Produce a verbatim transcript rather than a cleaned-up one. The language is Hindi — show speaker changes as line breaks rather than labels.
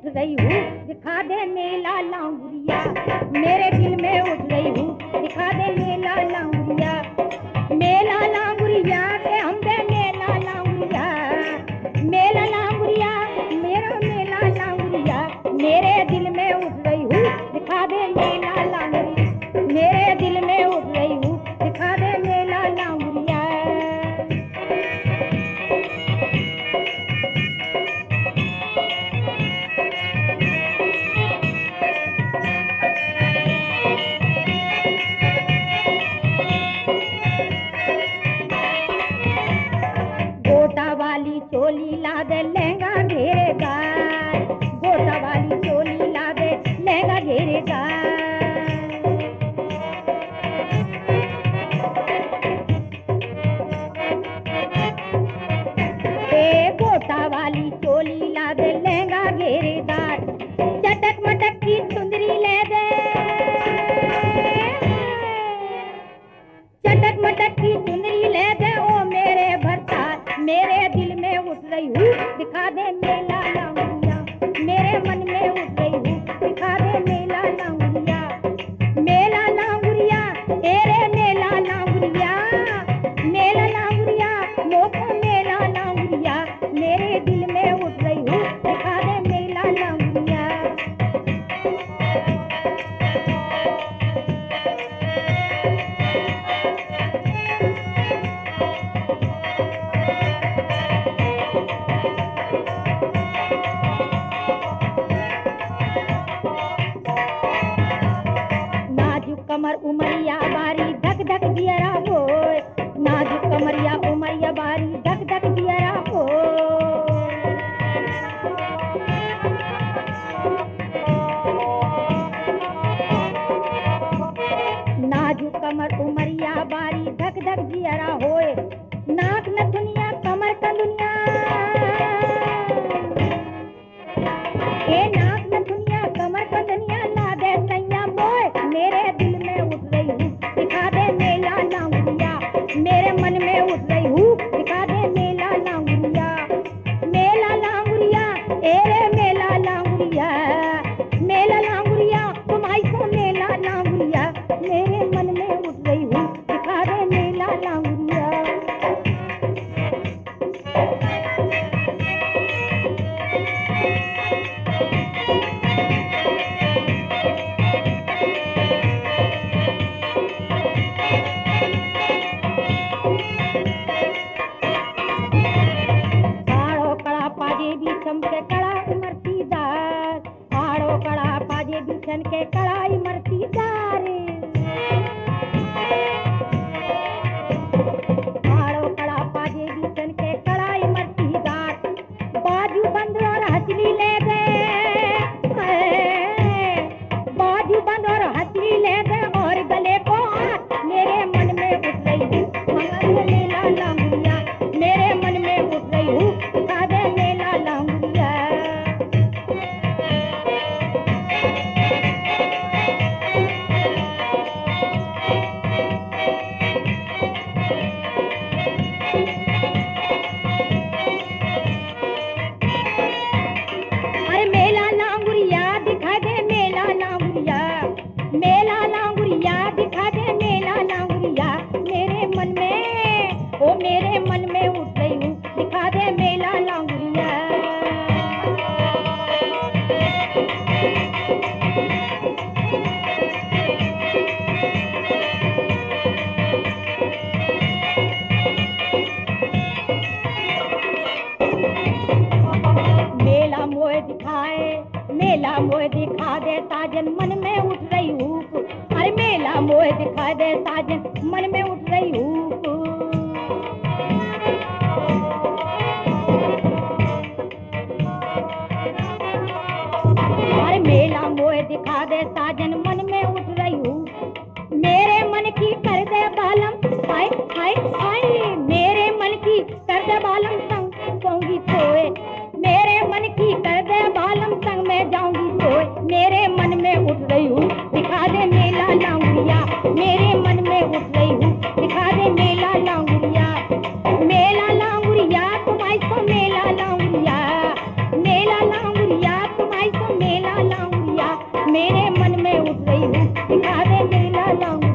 रही हूँ, दिखा दे मेला लांगुरिया। मेरे दिल में उठ रही हूँ, दिखा दे मेला लांगुरिया। मेला लांगुरिया के हम दे मेला लांगुरिया। मेला लांगुरिया मेरा मेला लांगुरिया। मेरे दिल में उठ रही हूँ, दिखा दे मेला लांगुरिया। मेरे दिल में उठ रही हूँ, दिखा दे मेला लांगुरिया। गोटा वाली चोली ला दे लहंगा घेरेदार। गोटा वाली चोली ला दे लहंगा घेरेदार। ए गोटा वाली चोली ला दे लहंगा घेरेदार। चटक मटक की सुंदरी ले दे। चटक मटक की सुंदरी ले दे ओ मेरे भरतार। मेरे दिल में उठ रही हूँ, दिखा दे मेला लांगुरिया। मेरे मन में उठ रही हूँ, दिखा दे मेला लांगुरिया। मेला लांगुरिया तेरे मेला लांगुरिया। मेला लांगुरिया मोको मेला लांगुरिया। मेरे दिल में उठ रही हूँ, दिखा दे मेला लांगुरिया। नाजुक कमर उमरिया बारी धक धक जियरा होए। नाजुक कमरिया उमरिया बारी धक धक जियरा होए। नाजुक कमर उमरिया बारी धक धक जियरा होए। नाक न दुनिया कमर का दुनिया। ए नाक न दुनिया कमर का दुनिया ला दे सैया मोए। मेरे दिल में उठ रही हूँ, दिखा दे मेला लांगुरिया। मेरे मन में उठ रही हूँ, दिखा दे मेला लांगुरिया। मेला लांगुरिया एरे मेला लांगुरिया। मेला लांगुरिया तुम ऐसो मेला लांगुरिया। मेरे मन में उठ रही हूँ, दिखा दे मेला लांगुरिया। आड़ो कड़ा पाजे बीचम के कड़ा इमरती दार। आड़ो कड़ा पाजे बीचन के कड़ा इमरती दार। आड़ो कड़ा पाजे बीचन के कड़ा इमरती दार। बाजू बंद और हथली ले दे। बाजू बंद और हथली ले दे और गले को हाथ। मेरे मन में उठ रही हूँ, मंगल मेला लांगुरिया। मेरे मन में उठ रही हूँ, दिखा दे मेला लांगुरिया। अरे मेला लांगुरिया दिखा दे मेला लांगुरिया। मेला लांगुरिया दिखा दे मेला लांगुरिया। मेरे मन में ओ मेरे मन में उठ रही हूँ, दिखा दे मेला लांगुरिया। मेला मोए दिखाए, मेला मोए दिखा दे साजन मन में उठ रही हूँ। अरे मेला मोए दिखा दे साजन मन में उठ रही हूँ। अरे मेला मोए दिखा दे साजन मन में उठ रही हूँ। मेरे मन की कर दे बालम हाय हाय हाय। मेरे मन की कर दे बालम संग सोंगी सोए। मेरे मन की कर दे बालम संग में जाऊंगी सोए। मेरे मन में उठ रही हूँ, दिखा दे मेला लांगुरिया। मेरे मन में उठ रही हूँ, दिखा दे मेला लांगुरिया। मेला लांगुरिया तुम ऐसो मेला लांगुरिया। मेला लांगुरिया तुम ऐसो मेरे मन में उठ रही हूँ दिखा दे मेरी लाला